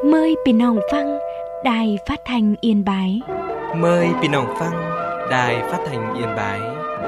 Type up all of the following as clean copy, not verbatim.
Mờiพี่น้องฟังĐài Phát thanh Yên Bái. Mời พี่น้องฟัง Đài Phát thanh Yên Bái.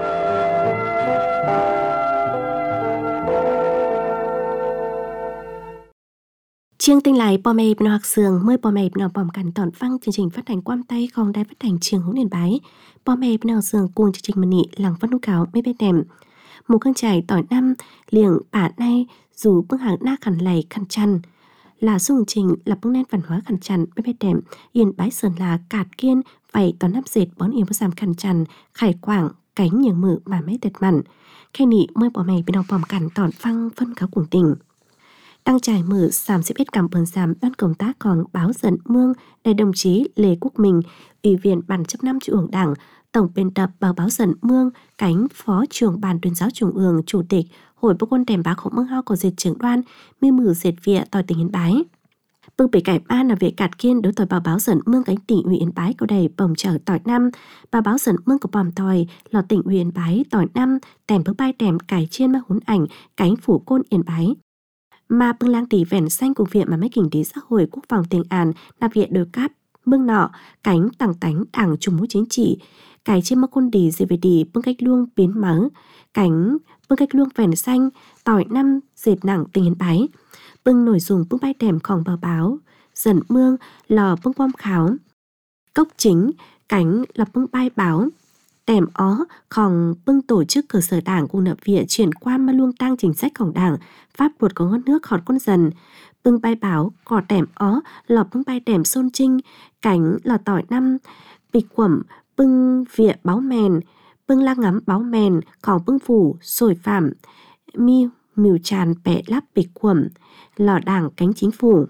Chương tinh lại bò mẹ bên học sường mời bò mẹ bên học bòmกันtอนฟังchương trình phát hành quam tayของĐài Phát thanh Trường Hướng Yên Bái. Bò mẹ bên học sường cùng chương trình mình nị làng phát nút cáo mấy bé đèm. Một cơn trải tỏi năm liềng bả nay dù bước hàng na khăn lầy khăn chăn là dung trình là bước nét văn hóa khăn chăn mấy bé đèm Yên Bái Sơn là cạt kiên vậy tỏi năm dệt bón yên với giảm khăn chăn khải quảng cánh nhường mự mà mấy tệt mặn khe nị mời bò mẹ bên học bòmกันtอนฟังphân cáo cùng tình. Đăng trải mở sàm xếp hết cảm ơn sàm ban công tác còn báo dẫn mương đại đồng chí Lê Quốc Minh, Ủy viên Ban chấp năm Trung ương Đảng, Tổng biên tập báo dẫn mương, cánh Phó trưởng Ban tuyên giáo Trung ương, Chủ tịch Hội Bộ quân đèm bá khổng mương hao của dệt trưởng đoan, mi mử dệt vịa tỏi tỉnh Yên Bái. Bưng bể cải ban là việc cạt kiên đối tỏi báo dẫn mương cánh tỉnh ủy Yên Bái có đầy bồng chở tỏi năm, báo dẫn mương của bòm tỏi lò tỉnh ủy Yên Bái tỏi năm, tèm bước bay tèm cải chiên mà hún ảnh cánh phủ côn Yên Bái. Mà bưng lang tỷ vẻn xanh của viện mà mấy kinh tế xã hội quốc phòng tỉnh An là viện đôi cáp bưng nọ cánh tàng tánh đảng chủ mũ chính trị cái trên mắc côn đi dễ về đi bưng cách luông biến mắng cánh bưng cách luông vẻn xanh tỏi năm dệt nặng tình Yên Bái bưng nổi dùng bưng bay tèm khòng báo dần mương lò bưng quam kháo cốc chính cánh là bưng bay báo tèm ó khòng bưng tổ chức cơ sở đảng cùng nợ viện chuyển qua mà luông tăng chính sáchของđảng pháp luật của ngân nước khọt quân dần bưng bay báo cỏ tèm ó lò bưng bay tèm xôn trinh cánh lò tỏi năm bịch quẩm bưng viện báo mèn bưng la ngắm báo mèn khòng bưng phủ sồi phạm mìu tràn bẹ lắp bịch quẩm lò đảng cánh chính phủ.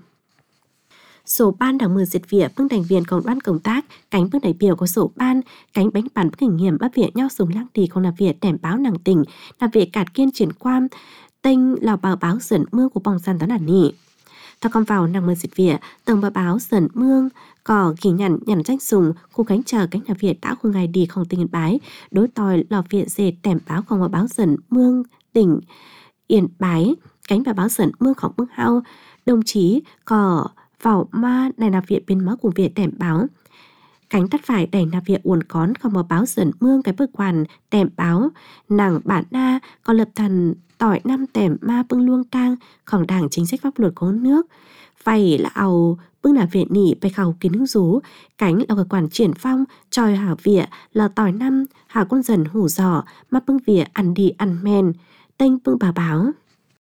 Sổ ban đảng mười diệt viện bưng thành viên cộng đoàn công tác cánh bưng đại biểu có sổ ban cánh bánh bản kinh nghiệm bắt viện nhau dùng lang tì không là việc tèm báo nàng tỉnh là việc cạt kiên chuyển quan tên lò báo dẫn mương của bong san đó là nỉ. Ta còn vào nàng mười diệt viện tầng báo dẫn mương có ghi nhận danh dùng khu cánh chờ cánh là viện đã khu ngày đi không tỉnh Yên Bái đối tòi lò viện dệt tèm báo không báo dẫn mương tỉnh Yên Bái cánh báo dẫn mươngของmương hao đồng chí có vào ma này là viện bên máu của viện tèm báo cánh tắt phải đẩy là viện uốn cón không có báo dẫn mương cái bức quan tèm báo nàng bản na còn lập thần tỏi năm tèm ma bưng luông tangของđảng chính sách pháp luật của nước vậy là ầu bưng là viện nỉ bày khảo kiến hữu rú cánh là cơ quan triển phong tròi hảo viện là tỏi năm hảo con dần hủ giò mà bưng viện ăn đi ăn men tên bưng báo.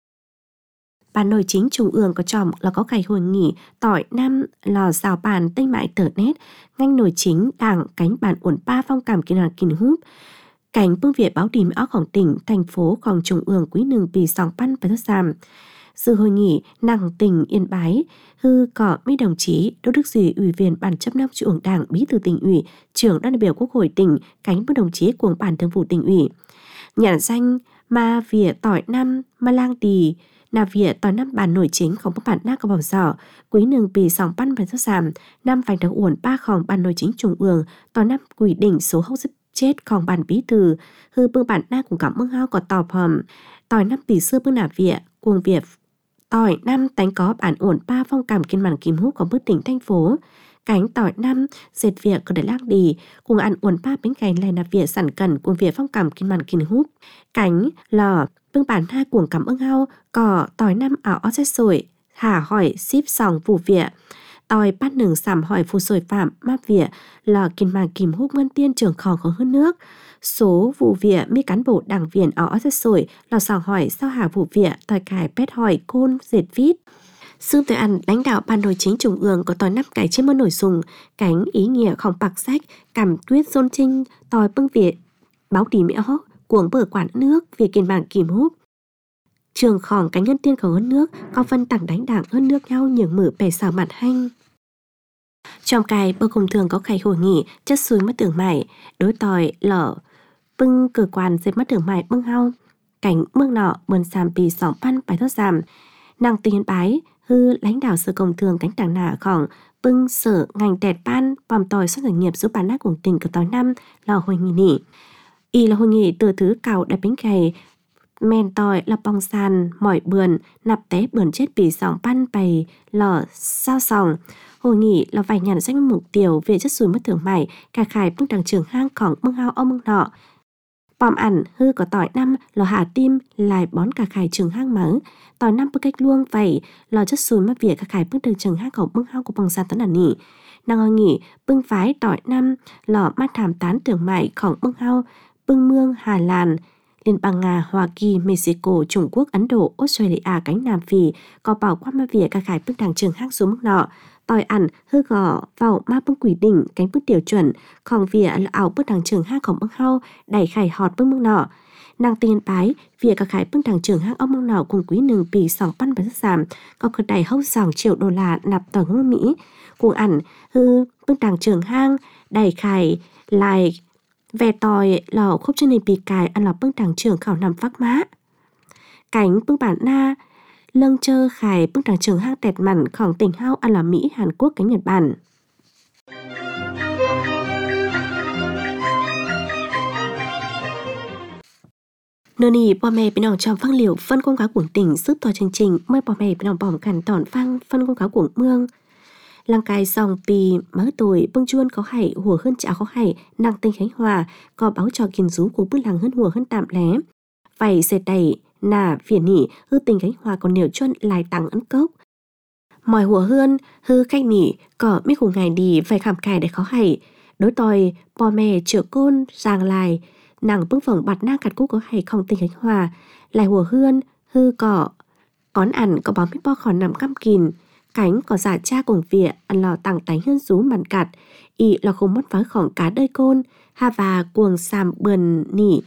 Ban nội chính trung ương có chòm là có ngày hội nghị tỏi năm lò rào bàn tây mại tờ nét ngành nội chính đảng cánh bản uẩn ba phong cảm kiến hàng kín húp cánh bưng viện báo đi áoของtỉnh thành phốของtrung ương quý nừng bì sòng pan và thất giảm dự hội nghị nàng tỉnh Yên Bái hư có mấy đồng chí Đỗ Đức Duy ủy viên ban chấp năm Trung ương Đảng bí thư tỉnh ủy trưởng đoàn đại biểu Quốc hội tỉnh cánh bưng đồng chí của ban thường vụ tỉnh ủy nhận danh ma viện tỏi năm ma lang tì là việc tỏi năm bản nổi chínhของbản na có bảo giỏ quý nừng bì sòng pan và thất giảm năm vành tháng uẩn baของbản nổi chính trung ương tỏi năm quỷ đỉnh số hậu dứt chếtของbản bí thư hư bưng bản na cùng cảm mương hao có tò phòm tỏi năm bì xưa bưng là viện cuồng việc tỏi năm tánh có bản uẩn ba phong cảm kiên bản kim hút của bức tỉnh thành phố cánh tỏi năm dệt việc có để lang đi cùng ăn uẩn ba bánh cày này là việc sản cần cùng việc phong cảm kiên bản kim hút cánh lò bưng bản hai cuồng cảm ơn hao cỏ tỏi năm ảo ó xét sổi hà hỏi ship sòng vụ viện tỏi bát nừng sảm hỏi phù sổi phạm map viện lò kiên màng kìm hút ngân tiên trưởng khò có hơn nước số vụ viện mi cán bộ đảng viên ảo ó xét sổi lò sòng hỏi sao hà vụ viện tỏi cải pét hỏi côn dệt vít. Sương Tuệ An lãnh đạo ban nội chính trung ương có tỏi năm cái trên mơ nổi dùng cánh ý nghĩaของbạc sách cảm quyết xôn trinh tỏi bưng viện báo đi mẹ hóc cuồng bờ quản nước về kiên bản kìm hút trường khỏng cánh nhân tiên của hơn nước có phân tặng đánh đảng hơn nước nhau nhường mở bẻ xào mặt hanh trong cái bờ cùng thường có ngày hội nghị chất xuôi mất tưởng mải đối tỏi lở bưng cơ quan dệt mất tưởng mải bưng hao cảnh mương nọ bơn xàm bì sòng pan bài thốt giảm nàng tình Yên Bái hư lãnh đạo sở công thường cánh đảng nả khỏng bưng sở ngành tẹt ban bòm tỏi xuất doanh nghiệp giúp bán nát của tỉnh của tỏi năm là hội nghị nỉ y là hội nghị từ thứ cào đại bánh cày men tỏi là bong sàn mỏi bườn nạp té bườn chết bị sòng pan bày lò sao sòng hội nghị là vài nhàn danh mục tiêu về chất sùi mất thương mại cả khải bưng đằng trường hang khỏng bưng hao ông bưng nọ bom ẩn hư có tỏi năm lò hà tim lại bón cả khải trường hang mở tỏi năm bưng cách luông vậy lò chất sùi mất việc cả khải bưng đằng trường hang khỏng bưng hao của bong sàn tấn ẩn nhỉ nàng hội nghị bưng phái tỏi năm lò mát thảm tán thương mại khỏng bưng hao bưng mương Hà Lan Liên bang Nga, Hoa Kỳ, Mexico, Trung Quốc, Ấn Độ, Australia, cánh Nam Phi có bảo qua ma việc cả khải bưng đằng trường hang xuống mức nọ tỏi ẩn hư gò vào ma bưng quỷ đỉnh cánh bưng tiểu chuẩn còn vỉa là ảo bưng đằng trường hang khổng bưng hao đẩy khải họt bưng mức nọ nàng tiền bái vỉa cả khải bưng đằng trường hang ông mông nọ cùng quý nương bì sòng pan bánh giảm có cơ đẩy hâu $6 triệu nạp tờ ngôn Mỹ cùng ẩn hư bưng đằng trường hang đẩy khải lại về tỏi lò khúc trên nền bì cài ăn lò bưng đằng trường khảo nằm phát má cánh bưng bản na lâng chơ khải bưng đằng trường hang tẹt mặn khỏng tỉnh hao ăn lò Mỹ Hàn Quốc cánh Nhật Bản nơi này bò mẹ bên nòng trong phăng liều phân công cáo của tỉnh sức tòa chương trình mới bò mẹ bên nòng bỏng cản tỏn phăng phân công cáo của mương lăng cài dòng pì mớ tuổi bưng chuôn có hảy hùa hơn cháo có hảy năng tinh Khánh Hòa có báo cho kiên rú của bưng làng hơn hùa hơn tạm lé vậy dệt đầy nà phiền nỉ hư tình Khánh Hòa còn nhiều chuôn lại tăng ấn cốc mỏi hùa hơn hư khách nỉ có biết của ngày đi phải khảm cài để khó hảy đối tòi bò mẹ chữa côn giang lại nàng bưng phồng bạt na cặt cú có hảy không tình Khánh Hòa lại hùa hơn hư cỏ ón ẩn có bóng biết bo khỏi nằm căm kìn cánh có giả cha cùng vỉa ăn lò tặng tánh hơn rú mặn cặt y là không mất phá khỏng cá đơi côn ha và cuồng xàm bườn nỉ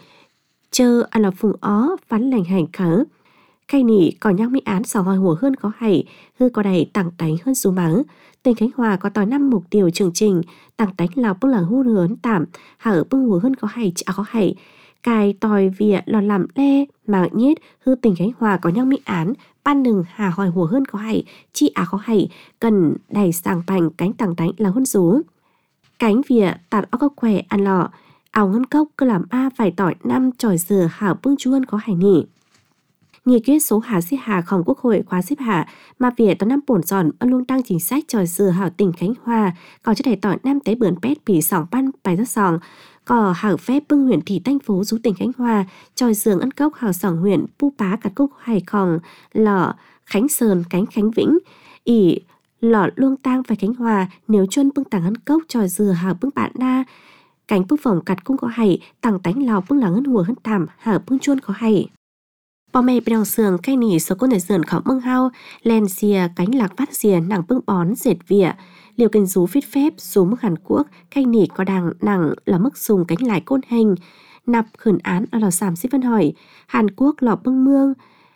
chơ ăn lò phùng ó phán lành hành khớ khay nỉ có nhang mỹ án sò hoi hùa hơn có hảy hư có đầy tặng tánh hơn rú mắng tỉnh Khánh Hòa có tỏi 5 mục tiêu chương trình tặng tánh lào bưng là hú hớn tạm hở bưng hùa hơn có hảy chả có hảy cài tòi vỉa lò làm le mà nhết hư tỉnh Khánh Hòa có nhang mỹ án ban đừng hà hỏi hùa hơn có hảy chi có hảy cần đầy sàng bành cánh tàng tánh là hơn rú cánh vỉa tạt óc có khỏe ăn lọ áo ngân cốc cứ làm phải tỏi 5 tròi dừa hảo bưng chuôn có hảy nỉ nghị quyết số hà xếp hàของQuốc hội khóa xếp hạ mà vỉa tao 5 bổn giòn ân luôn tăng chính sách tròi dừa hảo tỉnh Khánh Hòa có cho đầy tỏi 5 tế bươn pét bị sòng ban bài rất sòng có hảo phép bưng huyện thị thành phố rú tỉnh Khánh Hòa tròi giường ân cốc hảo sòng huyện pu pá cặt cúc hải khòng lọ Khánh Sơn cánh Khánh Vĩnh ỉ lọ luông tang phải Khánh Hòa nếu chuân bưng tàng ân cốc tròi dừa hảo bưng bạn na cánh bưng phồng cặt cung có hảy tàng tánh lào bưng làng ân hùa hơn thảm hảo bưng chuôn có hảy bò mẹ bên đằng sườn cây nỉ số con để sườn khảo bưng hao len xìa cánh lạc phát xìa nàng bưng bón dệt vỉa liều kinh rú phít phép rú mức Hàn Quốc cây nỉ có đằng nặng là mức dùng cánh lại côn hình nạp khẩn án ở lò sàm xếp phân hỏi Hàn Quốc lò bưng mương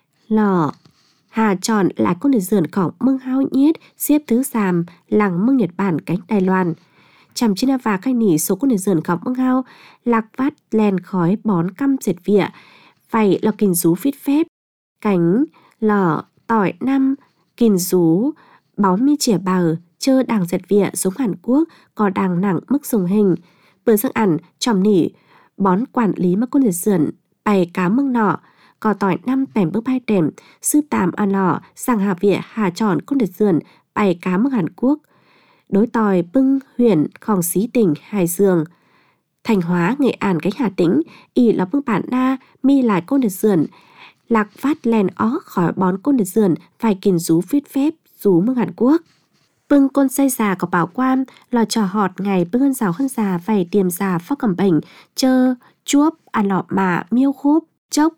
lò hà tròn lại con để sườn khảo bưng hao nhiết xếp thứ sàm làng mương Nhật Bản cánh Đài Loan chằm trên và cây nỉ số con để sườn khảo bưng hao lạc phát len khói bón căm dệt vỉa vậy là kinh rú phít phép cánh lò tỏi 5 kinh rú bóng mi chỉa bờ chơ đàng dệt vỉa giống Hàn Quốc có đàng nặng mức dùng hình bữa sang ẩn chòm nỉ bón quản lý mà con dệt sườn bày cá mương nọ có tỏi 5 bèm bước bay đèm sư tàm ăn lò sang hà vỉa hà tròn con dệt sườn bày cá mương Hàn Quốc đối tỏi bưng huyện khòng xí tỉnh Hải Dương Thanh Hóa, Nghệ An, cánh Hà Tĩnh, ỉ là bưng bản na, mi lại côn đợt sườn, lạc phát len ó khỏi bón côn đợt sườn, phải kìn rú phít phép, rú mương Hàn Quốc. Bưng côn xây già có bảo quan, lò trò họt ngày bưng ân rào hơn già, phải tiềm già phó cầm bệnh, chơ, chuốp, ăn lọ mà, miêu khốp, chốc.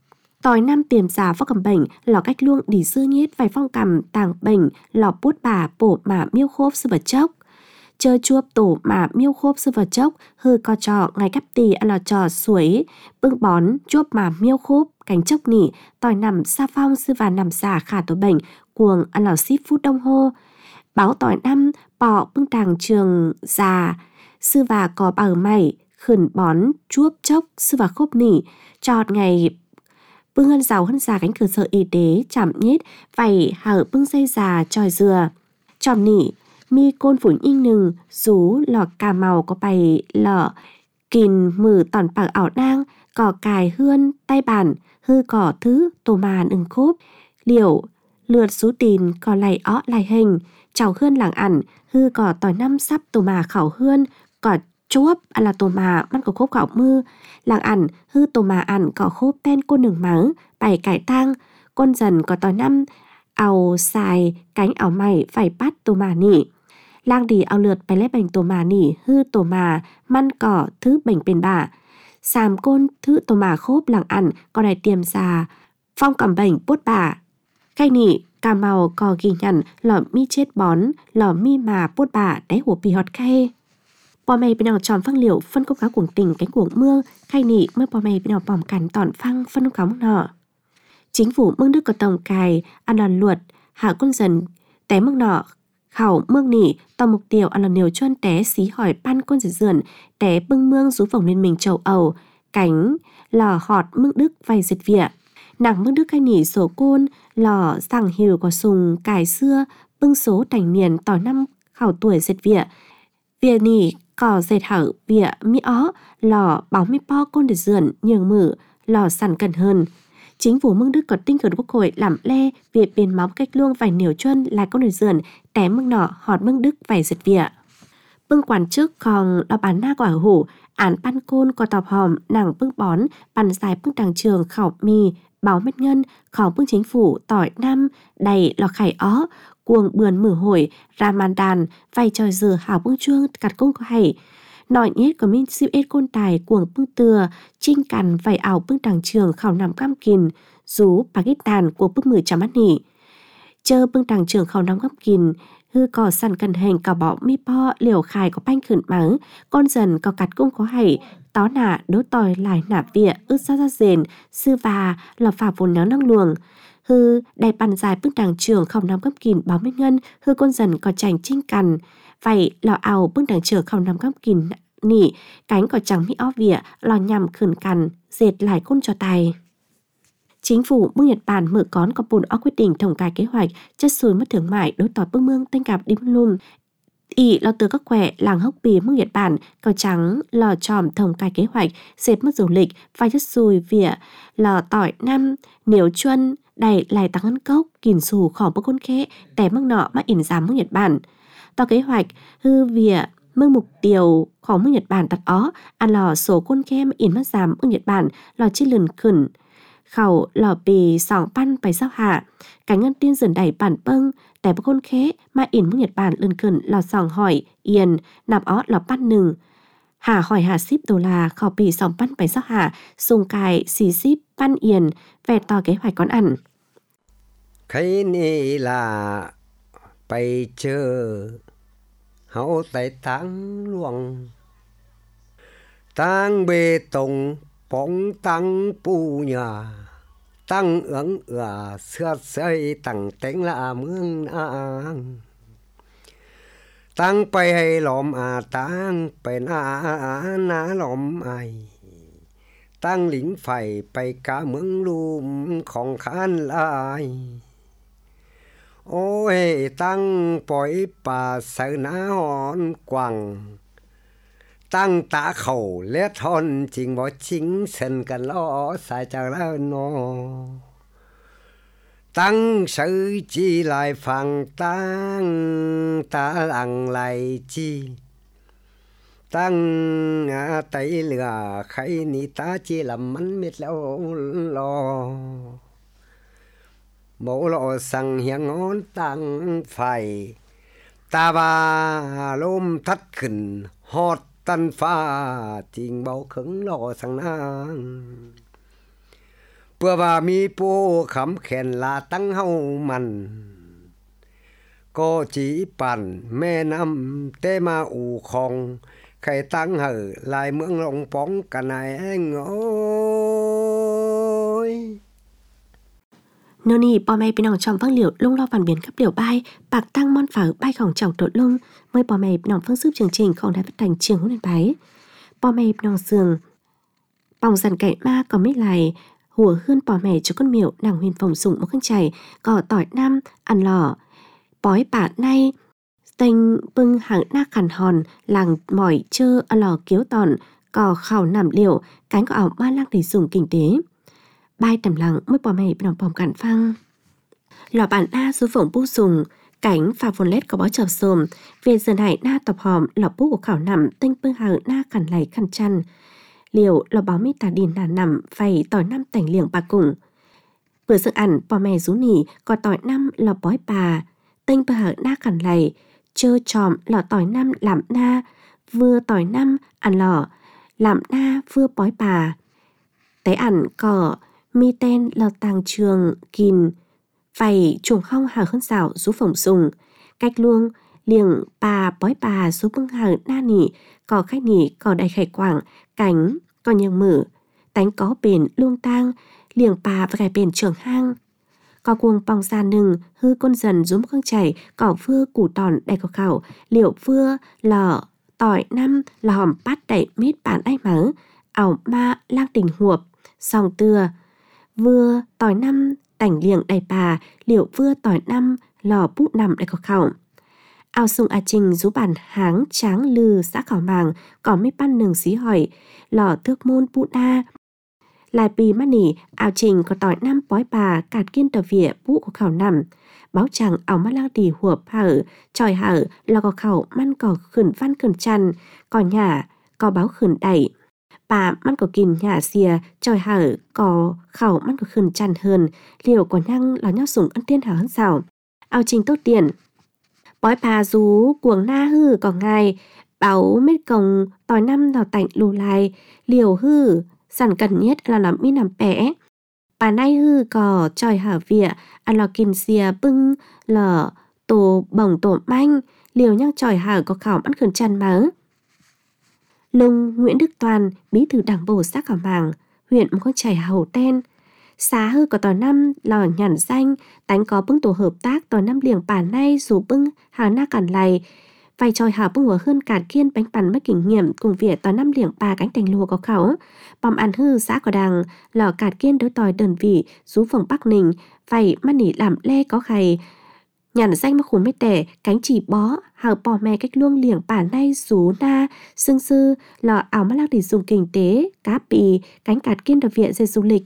Tỏi 5 tiềm già phó cầm bệnh, lò cách luông đỉ sư nhiết, phải phong cầm, tàng bệnh, lò bút bà, bổ mà miêu khốp sư vật chốc. Chơ chuộp tổ mà miêu khốp sư vật chốc hư co trò ngày cắp tì ăn lò trò suối bưng bón chuộp mà miêu khốp cánh chốc nỉ tỏi nằm xa phong sư và nằm xả khả tổ bệnh cuồng ăn lò ship food đông hô báo tỏi 5 bọ bưng tàng trường già sư và có bờ mày khẩn bón chuộp chốc sư và khốp nỉ trọt ngày bưng ân giàu hơn già cánh cơ sở y tế chạm nhít vảy hở bưng dây già tròi dừa chòm nỉ mi côn phủ nhinh nừng rú lò cà màu có bày lọ kìn mử tòn bạc ảo đang cỏ cài hươn tay bản hư cỏ thứ tổ mà ưng khốp liều lượt sú tìn cỏ lầy ó lại hình chào hươn làng ẩn hư cỏ tỏi năm sắp tổ mà khảo hươn cỏ chuốc là tổ mà bắt có khốp khảo mưa làng ẩn hư tổ mà ẩn cỏ khốp tên cô nừng mắng bày cải tang con dần có tỏi năm ào xài cánh ảo mày phải bắt tổ mà nỉ lang đi ao lượt bài lép bành tổ mà nỉ hư tổ mà măn cỏ thứ bành bên bả sàm côn thứ tổ mà khốp làng ẩn có đại tiềm già phong cầm bành bút bả cây nỉ cà màu có ghi nhận lò mi chết bón lò mi mà bút bả đáy hổ bì họt khay bò mày bên nào tròn phăng liệu phân công cáo cuồng tình cánh cuồng mương cây nỉ mới bò mày bên nào bòm cắn tọn phăng phân công cáo mương nọ chính phủ mương nước có tổng cài ăn lòn luột hạ con dần té mương nọ khảo mương nỉ tò mục tiêu ăn lòn nhiều chuân té xí hỏi pan con dần dườn té bưng mương rú vòng lên mình trầu ầu cánh lò họt mương đức vay giật vỉa nàng mương đức cây nỉ sổ côn lò rằng hiểu có sùng cài xưa bưng số thành niên tỏi năm khảo tuổi giật vỉa vỉa nỉ cỏ dệt hở vỉa mi ó lò báo mi po con để dườn nhường mử lò sẵn cần hơn chính phủ mương đức có tinh thần quốc hội làm le việc biến máu cách luông vài nhiều chuân là con để dườn té mương nọ họt mương đức vài giật vỉa bưng quản chức còn đo bán na quả hủ án pan côn có tọp hòm nàng bưng bón bàn dài bưng đàng trường khảo mì báo mét ngân khảo bưng chính phủ tỏi năm đầy lò khải ó cuồng bườn mử hồi ra màn đàn vay tròi dừa hảo bưng chuông cặt công có hay nội nhét có min siêu ết côn tài cuồng bưng từa trinh cằn vay ảo bưng đàng trường khảo nằm cam kìn rú Pakistan của bưng mười chấm mắt nỉ chơ bưng đàng trường khảo nằm cam kìn hư cỏ săn cần hành cỏ bỏ mi po liều khai có banh khẩn mắng con dần có cặt cung có hay tó nạ đố tòi lại nạ vịa ướt ra rền sư và lò phà vốn néo năng luồng hư đại bàn dài bưng đàng trường không nằm cấp kìn báo mấy ngân hư con dần có chành trinh cằn vậy lò ảo bưng đàng trường không nằm cấp kìn nỉ cánh có chẳng mi ó vịa lò nhằm khẩn cằn dệt lại côn cho tài chính phủ mương Nhật Bản mở cón có bồn ó quyết định tổng cải kế hoạch chất xùi mất thương mại đối tỏi bưng mương tên cạp đi mương lùm ỉ lò từ các quẻ làng hốc bì mương Nhật Bản cao trắng lò tròm tổng cải kế hoạch dệt mất du lịch vai chất xùi vỉa lò tỏi năm nếu chuân đầy lại tăng ấn cốc kìm xù khỏi bức con khẽ té mương nọ mà ỉn giảm mương Nhật Bản tỏ kế hoạch hư vỉa mương mục tiêu khỏi mương Nhật Bản đặt ó ăn lò số con khe mà ỉn mất giảm mương Nhật Bản lò chi lần khẩn khẩu lò bì sòng pan phải sao hạ cánh ngân tiên dần đẩy bản bângแต่บางคนแค่มาอินเมืองNhật Bản lầnขึ้นหลอดสองหอยเอียนนับอ้อหลอดปั้นหนึ่งหาหอย$50ขอปี2ปั้นไปสักหาส่งกาย40ปั้นเอียนแฝดต่อkế hoạch con ăn ใครนี่ล่ะไปเจอเฮาแต่ตังหลวงตังเบตงป้องตังปูญาtăng ứng xưa xây tăng tính là mương ang tăng bay hay lòm tăng bay na lòm ai tăng lính phải bay cả mương lùm không khăn lại ôi tăng bói bà sợ ná hòn quăng tăng tạ khẩu lét hòn chính bỏ chính sân cần lo sai chẳng là nó tăng sự chi lại phẳng tăng ta lặng lại chi tăng tay lửa khay ni ta chi làm mắn mít lâu lo mẫu lộ sang hiang ngón tăng phải ta ba lôm thắt khẩn hót tân pha tình bao khứng lò sang nang bữa và mi po khắm khen là tăng hậu mặn có chỉ bản mẹ năm tê ma ủ khong khai tăng hở lại mương lòng bóng cả này anh ơi nô nì bò mày bên nòng trong văng liệu lung lo phản biến cấp liệu bay bạc tăng mon phở bay khổng chậu trộn lung mới bò mày bên nòng phương giúp chương trình không đã phát thành trường hôm nay bái bò mày bên nòng giường bòng dần cậy ma có mấy lại hùa hươn bò mày cho con miệu nàng huyền phòng sủng một khăn chảy cỏ tỏi nam ăn lò bói bả nay tênh bưng hàng na khàn hòn làng mỏi chơ ăn lò kiếu tòn có khảo nằm liệu cánh có ảo ba lang để dùng kinh tế. Bài tầm lặng mới bỏ mày đồng bòm cản phăng. Lò bản na số phổng bút dùng, cánh phà vốn lết có bó chập xồm, về giờ này na tập hòm lò bút của khảo nằm tinh bưng hờ na cằn lầy khăn chăn. Liệu lò báo mi tà điên là nằm phải tỏi năm tảnh liệng bà cùng. Vừa dựng ảnh bỏ mè rú nỉ có tỏi năm lò bói bà, tinh bưng hờ na cằn lầy, chơ tròm lò tỏi năm làm na, vừa tỏi năm ăn lò, làm na vừa bói bà. Tế ảnh có mi tên lò tàng trường kìn, phải chuồng hong hờ hơn xảo rú phổng dùng. Cách luông liềng bà bói bà rú bưng hờ na nỉ, có khách nỉ có đầy khải quảng, cánh có nhường mở, tánh có bền luông tang, liềng bà và gài bền trường hang. Có cuồng bong ra nừng, hư con dần rúm khương chảy, có vừa củ tòn đầy có khảo, liệu vừa lò tỏi năm là hòm bát đẩy mít bản ai mớ, ảo ma lang tình huộp, song tưa. Vừa tỏi năm tảnh liềng đầy bà, liệu vừa tỏi năm lò bút nằm đầy có khảo. Ao sung A Trình rú bản háng tráng lư xã khảo màng, có mấy pan nừng xí hỏi, lò thước môn bút đa. Lại bì mắt nỉ, ao Trình có tỏi năm bói bà, cạt kiên tờ vỉa bút của khảo nằm. Báo chẳng ảo mắt lang tì huộp hở, tròi hở, lò có khảo măn có khẩn văn khẩn chăn, có nhà, có báo khẩn đẩy. Bà măn có kìn nhà xìa, tròi hở, có khảo măn có khẩn chăn hơn, liều có nhăng là nhau sủng ân tiên hở hơn sao. Ao Trình tốt tiền. Bói bà rú cuồng na hư có ngài, báo mết còng tỏi năm đào tạnh lù lại, liều hư, sẵn cần nhất là làm mi nằm bẻ. Bà nay hư có tròi hở vỉa, ăn lò kìn xìa bưng, lò tổ bồng tổ manh, liều nhăng tròi hở có khảo ăn khẩn chăn mớ. Lung Nguyễn Đức Toàn, bí thư đảng bộ xã Khảo Màng, huyện một con chảy hầu tên. Xá hư có tỏi năm lò nhằn danh, tánh có bưng tổ hợp tác tỏi năm liềng bà nay dù bưng hà na cản lầy. Vài tròi hảo bưng hùa hơn cản kiên bánh bàn mất kinh nghiệm cùng việc tỏi năm liềng bà cánh thành lùa có khảo. Bòm ăn hư xã có đằng, lò cản kiên đối tỏi đơn vị, rú phòng Bắc Ninh, vài mắt nỉ làm lê có khầy. Nhằn danh mà khủng mê tẻ, cánh chỉ bó, hào bò mè cách luông liềng bà nay rú na, sương sư, lò ảo mắt lạc để dùng kinh tế, cá bì, cánh cản kiên đợt viện dây du lịch.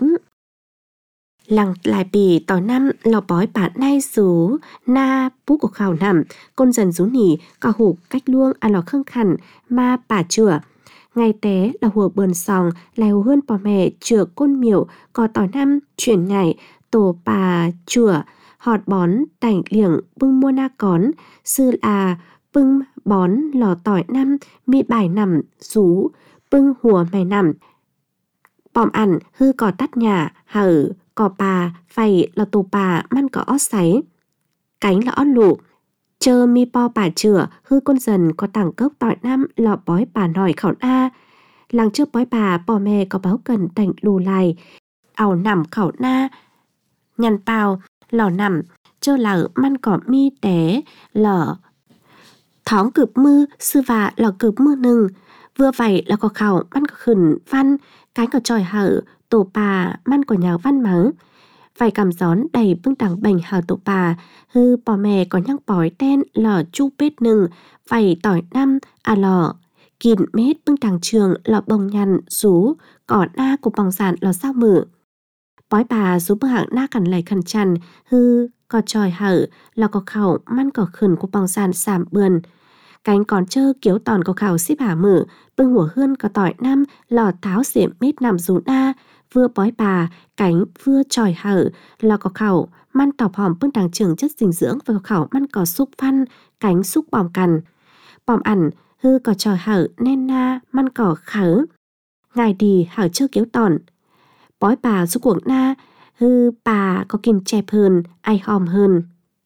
Lăng lại bì tỏi năm lò bói bà nay rú na bú của khảo nằm, con dần rú nỉ, có hủ cách luông à lò khương khẳng, ma bà chửa. Ngày té là hùa bờn sòng, lại hùa hơn bò mè chửa côn miểu, có tỏi năm chuyển ngày, tổ bà chửa, họt bón tảnh liềng bưng mua na cón, sư là bưng bón lò tỏi năm, mi bài nằm rú, bưng hùa mè nằm. Bòm ăn hư có tắt nhà, hở, có bà, phải là tổ bà măn có ót sáy. Cánh là ót lụ. Chơ mi po bà chửa, hư con dần có tảng cốc tỏi năm lọ bói bà nòi khảo na. Làng trước bói bà bò mè có báo cần tảnh lù lại. Ảo nằm khảo na, nhằn bào, lò nằm, chơ lở măn có mi té, lở. Thóng cướp mư, sư vạ lò cướp mư nừng. Vừa vậy là có khảo măn có khẩn văn, cánh có tròi hở, tổ bà măn có nhào văn mớ. Vài cầm gión đầy bưng đằng bành hở tổ bà, hư bò mè có nhăng bói tên lò chu bết nừng, vài tỏi năm à lò. Kìn mết bưng đằng trường lò bông nhằn, rú, cỏ na của bòng giản lò sao mở. Bói bà rú bưng hạng na cằn lầy khẩn chăn, hư có tròi hở, lò có khảo măn có khẩn của bòng giản giảm bườn. Cánh còn chơ kiểu tòn có khảo xếp hả mở, bưng hùa hơn có tỏi năm lò tháo xỉm mít nằm rú na, vừa bói bà, cánh vừa tròi hở, lò có khảo, măn tọc hòm bưng đằng trường chất dinh dưỡng và có khảo măn có xúc văn, cánh xúc bòm cằn. Bòm ẩn, hư có tròi hở nên na, măn có khở. Ngài đi hở chơ kiểu tòn. Bói bà rú cuồng na, hư bà có kìm chẹp hơn, ai hòm hơn.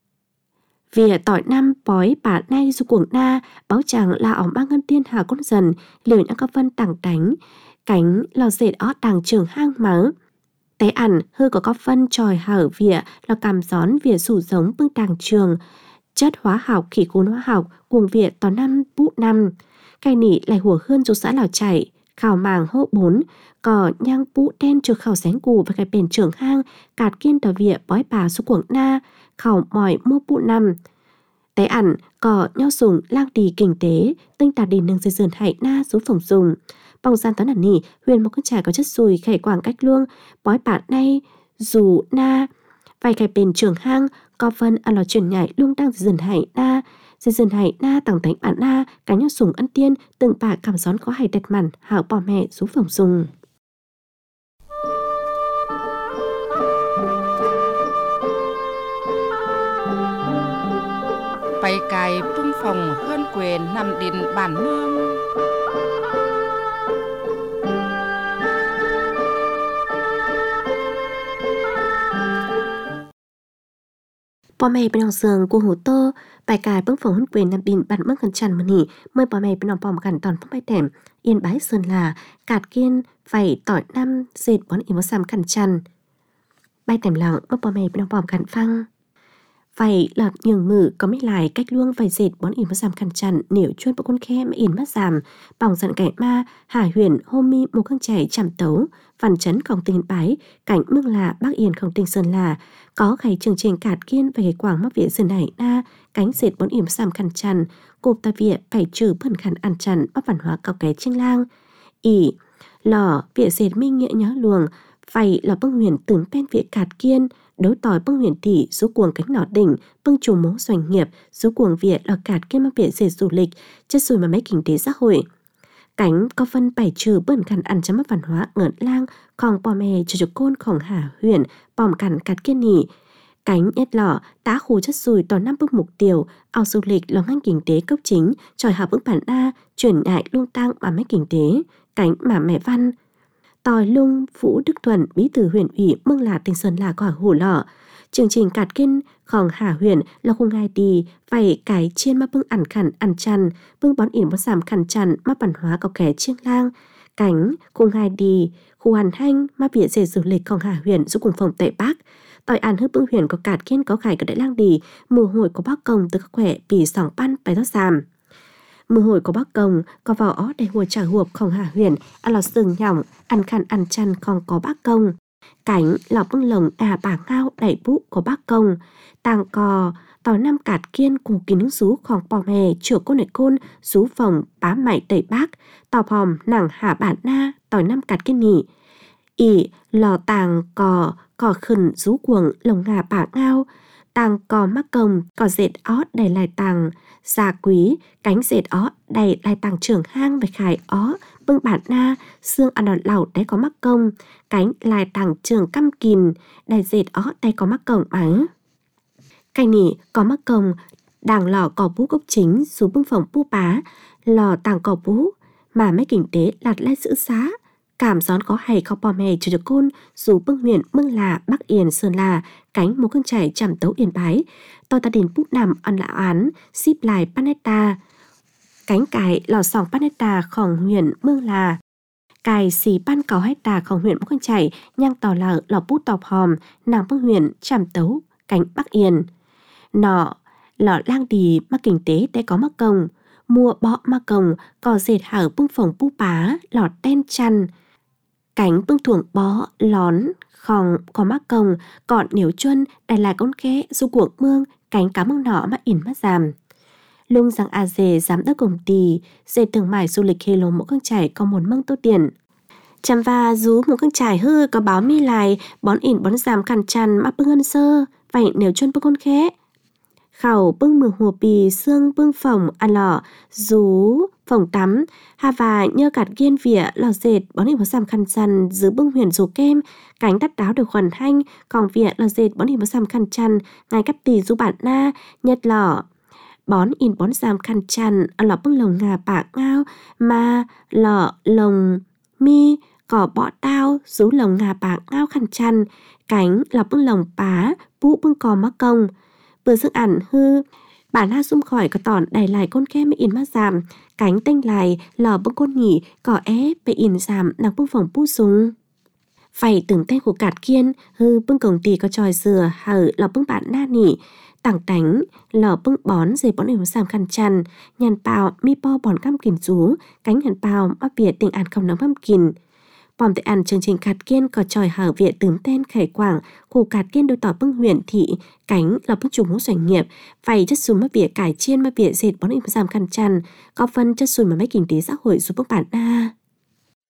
Vì tỏi năm bói bà nay rú cuồng na, báo chẳng là ổng ba ngân tiên hà con dần, liều nhã có vân tảng đánh, cánh lò dệt ót đằng trường hang mớ. Tế ẩn hư có phân tròi hở vỉa là càm gión vỉa sủ giống bưng đằng trường, chất hóa học khỉ cún hóa học cuồng vỉa tỏ năm bụ năm. Cây nỉ lại hùa hơn chú xã lào chảy, khảo màng hô 4, cỏ nhang bụ đen trừ khảo sánh cù và cái bền trường hang, cạt kiên tờ vỉa bói bà số cuồng na, khảo mỏi mua bụ năm. Tế ẩn có nhau dùng lang đi kinh tế, tinh tà đi nâng dây dườn hại na số phòng dùng. Bong gian toán nỉ huyền một con trải có chất sùi khẻ quảng cách luông bói bạn nay dù na vài khẻ bền trường hang có phân ăn lò chuyển nhảy lung đang dần hải na tặng tánh bạn na cá nhau sùng ăn tiên từng bà cảm gión có hay đẹp mặn hảo bỏ mẹ rú phồng dùng. Bày cài bưng phòng hơn quyền nằm đến bản nương. Bò mẹ bên giường của hồ tô bài cài bưng phòng hơn quyền nằm đến bản mương gần chăn mà nỉ mới bò mẹ bên bòm gần toàn phong bay thèm Yên Bái Sơn là cạt kiên phải tỏi năm dệt bón im sam khăn chăn bay thèm lặng mất bò mẹ bên bòm gần phăng phải lọt nhường mử có mấy lại cách luông phải dệt bón im sam khăn chăn nếu chuyên bộ con khe mà in mắt giảm bỏng giận kẻ ma Hà Huyền hôm mi một con trẻ chạm tấu Văn Chấn không tình Bái cảnh mương là Bắc Yên không tình Sơn là có khay chương trình cạt kiên về quảng mắc viện Sơn Hải na cánh dệt bón im sam khăn chăn cộp ta viện phải trừ bẩn khăn ăn chăn bắc văn hóa cao ké trên lang ỉ lò viện dệt minh nghĩa nhớ luồng phải là bưng huyền từng pen viện cạt kiên đối tỏi bưng huyền tỷ số cuồng cánh nỏ đỉnh bưng chủ mố doanh nghiệp số cuồng viện là cạt kiên mắc viện dệt du lịch chất xùi mà mấy kinh tế xã hội cánh có phân bảy trừ bẩn khăn ăn chấm văn hóa ngợn lang còn bò mè cho côn khổng Hà Huyền bòm cằn cạt kiên nỉ cánh nhất lọ tá khu chất xùi tỏ năm bước mục tiêu ao du lịch là ngành kinh tế cấp chính tròi hợp vững bản đa chuyển ngại lung tăng mà mấy kinh tế cánh mà mẹ văn tòi lung Vũ Đức Thuần bí thư huyện ủy Mương Là tỉnh Sơn La quả hủ lọ chương trình cạt kiên khổng Hà Huyền là khu ngai đi phải cái chiên mà bưng ăn khẩn ăn chăn bưng bón ỉn bón giảm khẩn chăn mà văn hóa có kẻ chiêng lang cánh khu ngai đi khu hoàn hanh mà viện dệt du lịch khổng Hà Huyền giúp cùng phòng Tây Bắc tỏi ăn hớp bưng huyền có cạt kiên có khải có đại lang đi mùa hồi có bác công từ các khỏe vì sòng pan bài rót giảm mùa hồi có bác công có vào ó đầy hồi trả huộp khổng Hà Huyền ăn lò sừng nhỏng ăn khăn ăn chăn không có bác công cánh lò bưng lồng bà ngao đẩy bút có bác công tàng cò tỏi năm cạt kiên cùng kín nước rú khòng bò mè chữa côn này côn rú phòng bá mảy tẩy bác tò hòm nẳng hà bản na tỏi năm cạt kiên nhỉ ỉ lò tàng cò khẩn rú cuồng lồng ngà bà ngao tàng cò mắc công cò dệt ó đầy lại tàng gia quý cánh dệt ó đầy lại tàng trưởng hang về khải ó bưng bản na xương ăn đòn lẩu đấy có mắc công cánh lại tàng trường căm kìn đầy dệt ó đây có mắc công bắn cành nỉ có mắc công đàng lò cò bú gốc chính xuống bưng phòng bú bá lò tàng cò bú mà mấy kinh tế lạt lại giữ xá cảm gión có hay khó bò mè cho côn dù bưng huyện Mương Là Bắc Yên Sơn La cánh một con chảy chạm tấu Yên Bái to ta đình bút nằm ăn lạ án ship lại panetta cánh cài lò sòng panetta khổng huyện Mương Là cài xì pan cáo hecta khổng huyện một con chảy nhang tỏ lợ lò bút tọp hòm nàng bưng huyện chạm tấu cánh Bắc Yên nọ lò lang đi mắc kinh tế để có mắc công mua bọ mắc công cò dệt hở bưng phòng bú bá lọt đen chăn cánh bưng thuồng bó lón khòng có mắc công còn nếu chuân đài là con khé du cuộc mương cánh cá mương nọ mà ỉn mắt giảm lung rằng a dề giám đốc công ty dệt thương mại du lịch hê lồng mỗi con chảy có một măng tô tiền chăm va rú một con chảy hư có báo mi lại bón ỉn bón giảm khăn chăn mà bưng ân sơ vậy nếu chuân bưng con khé khẩu bưng mường hùa bì xương bưng phòng ăn lọ rú phòng tắm hà và nhơ cạt kiên vỉa lò dệt bón ỉn bón giảm khăn chăn giữ bưng huyền rú kem cánh đắt đáo được khuẩn hanh còn vỉa lò dệt bón ỉn bón giảm khăn chăn ngay cắp tì rú bản na nhật lọ bón in bón giảm khăn chăn ăn lọ bưng lồng ngà bả ngao mà lọ lồng mi cỏ bọ đao rú lồng ngà bả ngao khăn chăn cánh lọ bưng lồng bá bú bưng cò mắc công bữa sức ẩn hư bản ha xung khỏi có tòn đầy lại con kem in mắt giảm cánh tênh lại lò bưng con nhỉ cỏ ép bị in giảm nàng bưng phòng bú súng phải tưởng tên của cạt kiên hư bưng cổng tì có tròi dừa hở lò bưng bản na nỉ tảng tánh lò bưng bón dây bón ỉm giảm khăn chăn nhàn bào mi po bón cam kìn rú cánh nhàn bào mắc bìa tình ăn không nóng băm kìn bòm tự ăn chương trình cạt kiên có tròi hở viện tướng tên khải quảng khu cạt kiên đôi tỏ bưng huyện thị cánh lò bưng chủ mũ doanh nghiệp phải chất xùi mắc bìa cải chiên mắc bìa dệt bón ỉm giảm khăn chăn có phân chất xùi mà mấy kinh tế xã hội giúp bưng bản na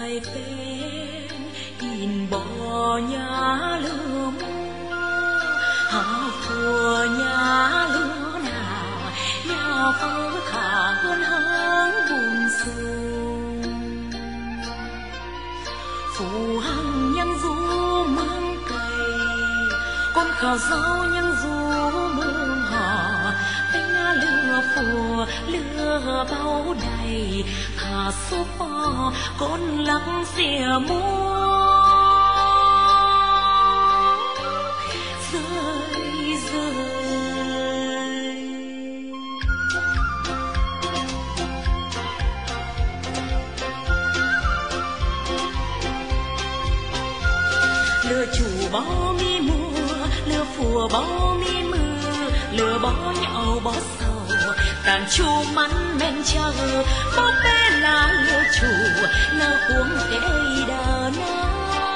sai bên in bò nhà lửa mua hào thua nhà lửa nào nhà phơ khả hơn háng buồn sung phù hằng nhân du mương cày con khảo dâu nhân du mương họ bánh lửa phù lửa bao đầy thả số bò con lắng xìa mua rơi rơi lửa chủ bao mi mùa lửa phùa bao mi mưa lửa bao nhậu bao sầu tàn chu mắn men chờ bó bé là lửa chủ nở cuống cây đờ na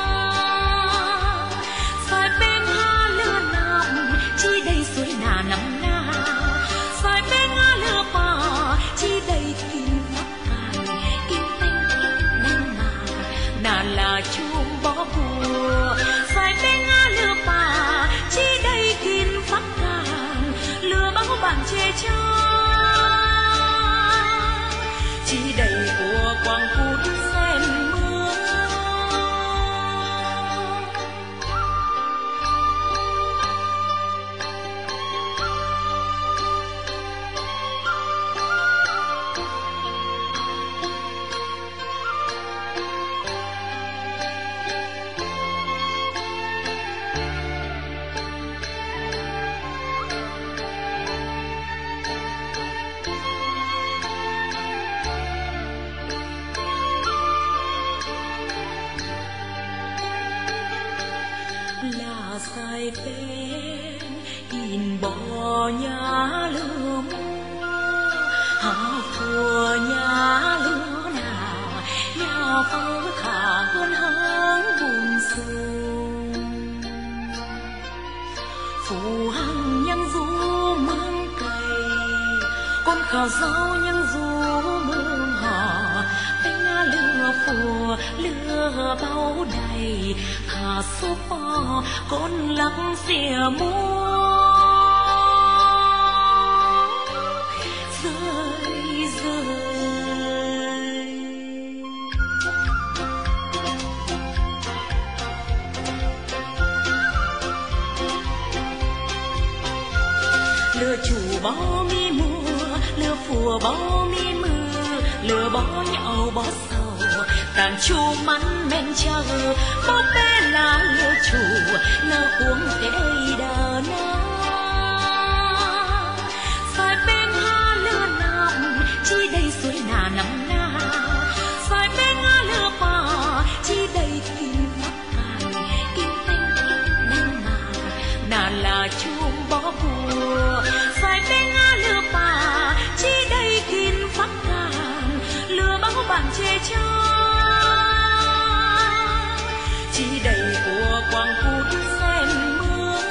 sai bên ha lửa nằm chi đây suối nà nằm na sai bên ha lửa bò chi đây kim phát càn kim tinh kim đen nà là chuông bó bùa sai bên ha lửa bò chi đây kim phát càn lửa bao bàn chê cho chỉ đầy của quang phút sen mưa là sai bên in bò nhà lửa mua hào thua nhà lửa nào nhà phơ khả hơn háng buồn sung phù hằng nhân du mương cày con khảo dâu nhân du mương họ bánh lửa phùa lửa bao đầy thả số bò con lắng xìa mua rơi rơi lửa chủ bao mi mùa lửa phùa bao mi mưa lửa bao nhậu bao sầu tàn chu mắn men chờ bó bé là lửa chủ nở cuống cây đờ na sai bên ha lửa nằm chi đây suối nà nằm na sai bên ha lửa bò chi đây kim phát càn kim tinh kim đen nà là chuông bó bùa sai bên ha lửa bò chi đây kim phát càn lửa bao bàn chê cho chỉ đầy của quang phút sen mưa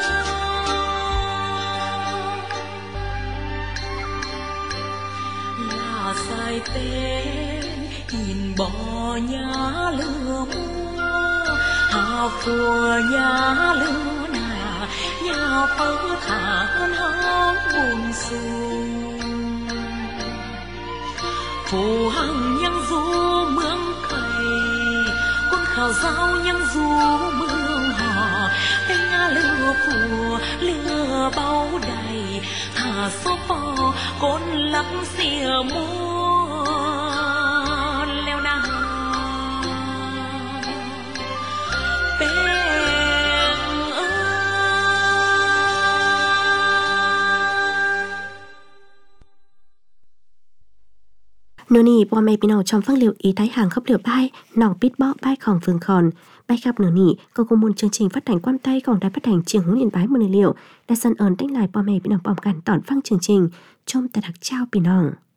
là sai tên nhìn bò nhà lửa mua hào phùa nhà lửa nà nhà phơ khả hơn háng buồn sung phù hằng nhân du mương cày con khảo dâu nhân du mương họ bánh lửa phùa lửa bao đầy thả số bò con lắng xìa mua leo na Nô nì bò mẹ bị nào trong phát liệu ý thái hàng khắp liệu bay nòng bít bó bay khòng phương khòn bay khắp nô nì có cùng một chương trình phát hành quan tay còn đài phát hành trường hướng điện bái một liệu đã sân ơn đánh lại bò mẹ bị nào bòm cản tỏn phăng chương trình trong tài đặc trao bị nòng